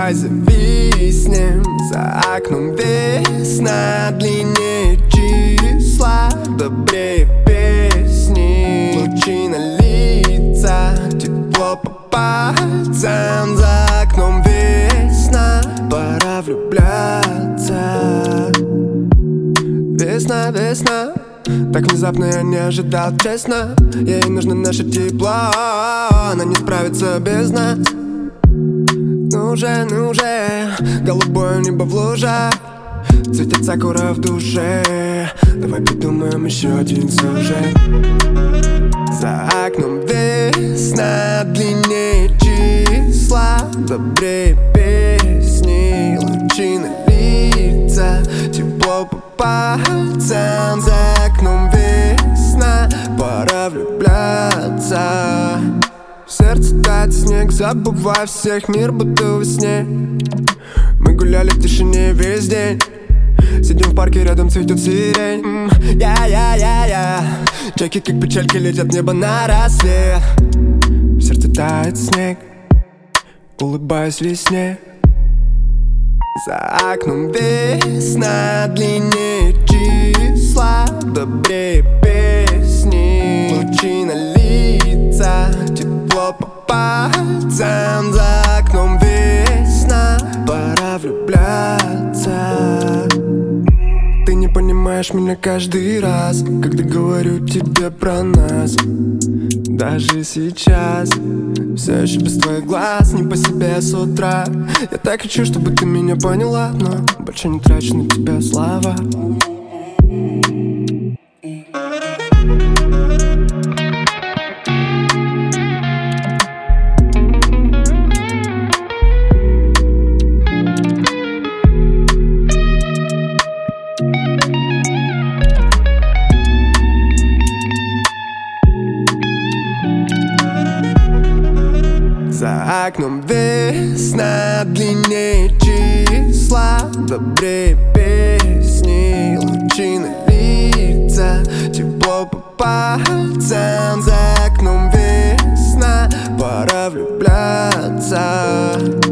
Давай зависнем, за окном весна, длиннее числа, добрее песни. Лучи на лица, тепло по пальцам, за окном весна, пора влюбляться. Весна, весна, так внезапно я не ожидал, честно. Ей нужно наше тепло, она не справится без нас. Ну уже, голубое небо в лужах, цветет сакура в душе. Давай придумаем еще один сюжет. За окном весна, длиннее числа, добрее песни. Лучи на лица, тепло по пальцам, за окном весна, пора влюбляться. В сердце тает снег, забывая всех, мир будто во сне. Мы гуляли в тишине весь день, сидим в парке, рядом цветет сирень. Я чайки, как печальки, летят в небо на рассвет. В сердце тает снег, улыбаюсь весне. За окном весна, длиннее числа, добрее песни. Лучи на лица, тепло по пальцам, за окном весна, пора влюбляться. Ты не понимаешь меня каждый раз, когда говорю тебе про нас. Даже сейчас, все еще без твоих глаз, не по себе с утра. Я так хочу, чтобы ты меня поняла, но больше не трачу на тебя слова. За окном весна, длиннее числа, добрее песни. Лучи на лица, тепло по пальцам, за окном весна, пора влюбляться.